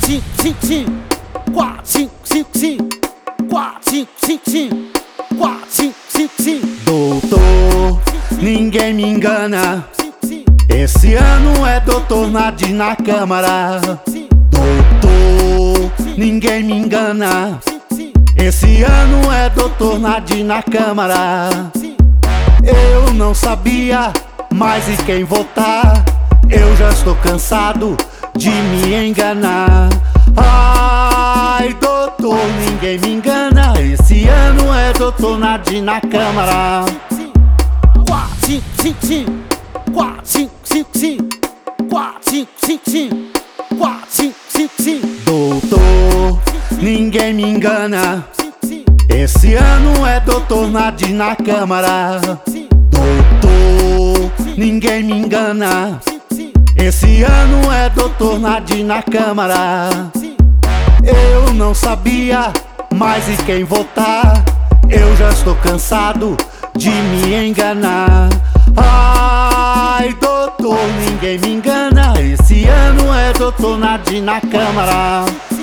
Doutor, ninguém me engana. Esse ano é doutor Nadir na Câmara. Doutor, ninguém me engana. Esse ano é doutor Nadir na Câmara. Eu não sabia mais em quem votar. Eu já estou cansado de me enganar. Ai, doutor, ninguém me engana. Esse ano é doutor Nadir na Câmara. Doutor, ninguém me engana. Esse ano é doutor Nadir na Câmara. Doutor, ninguém me engana. Esse ano é doutor Nadir na Câmara. Eu não sabia mais em quem votar. Eu já estou cansado de me enganar. Ai, doutor, ninguém me engana. Esse ano é doutor Nadir na Câmara.